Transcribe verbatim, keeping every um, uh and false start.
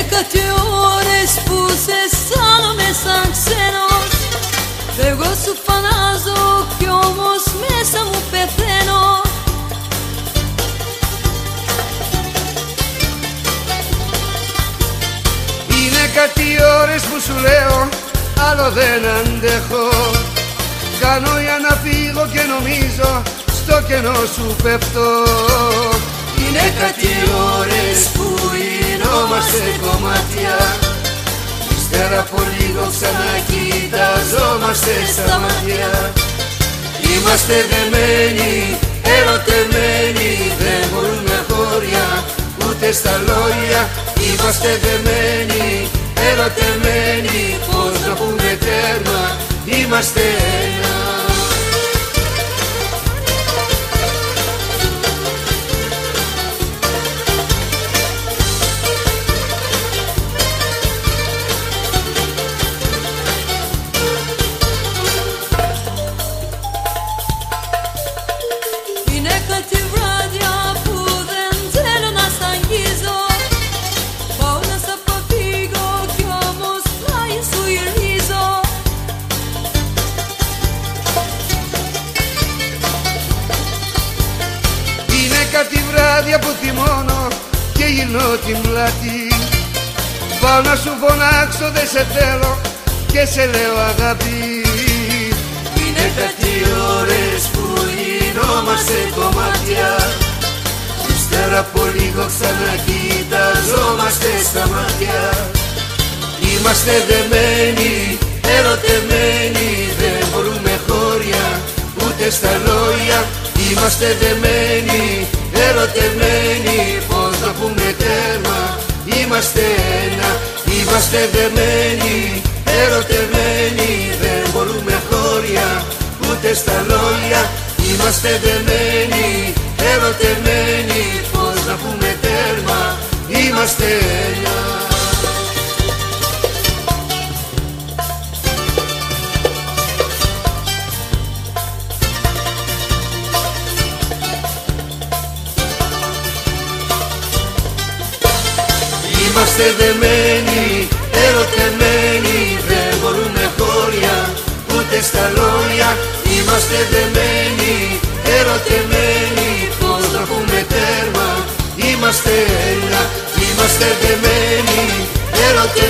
κάτι ώρες που σε αισθάνομαι σαν ξένος. Εγώ σου φανάζω κι όμως μέσα μου πεθαίνω. Είναι κάτι ώρες που σου λέω άλλο δεν αντέχω. Κάνω για να φύγω και νομίζω στο κενό σου πέφτω. Είναι κάτι ώρες που γινόμαστε κομμάτια. Ύστερα από λίγο ξανακοιταζόμαστε στα μάτια. Είμαστε δεμένοι, ερωτεμένοι, δεν μπορούμε χώρια ούτε στα λόγια. Είμαστε δεμένοι, ερωτεμένοι, πώς να πούμε τέρμα, είμαστε ένα. Είναι κάτι βράδια που δεν θέλω να σ' αγγίζω. Πάω να σ' αποφύγω κι όμως πλάι σου γυρίζω. Είναι κάτι βράδια που θυμώνω και γυρνώ την πλάτη. Πάω να σου φωνάξω δεν σε θέλω και σε λέω αγάπη. Είναι κάτι ώρες που γινόμαστε κομμάτια. Ύστερα από λίγο ξανακοιταζόμαστε στα μάτια. Είμαστε δεμένοι, ερωτεμένοι, δεν μπορούμε χώρια ούτε στα λόγια. Είμαστε δεμένοι, ερωτεμένοι, πώς να πούμε τέρμα, είμαστε ένα. Είμαστε δεμένοι, ερωτεμένοι, δεν μπορούμε χώρια ούτε στα λόγια. Είμαστε δεμένοι, ερωτεμένοι, πώς να πούμε τέρμα, είμαστε ένα. Είμαστε δεμένοι, ερωτεμένοι, δεν μπορούμε χώρια ούτε στα λόγια. Είμαστε δεμένοι, ερωτεμένοι, πώς να πούμε τέρμα, είμαστε ένα. Είμαστε δεμένοι, ερωτεμένοι.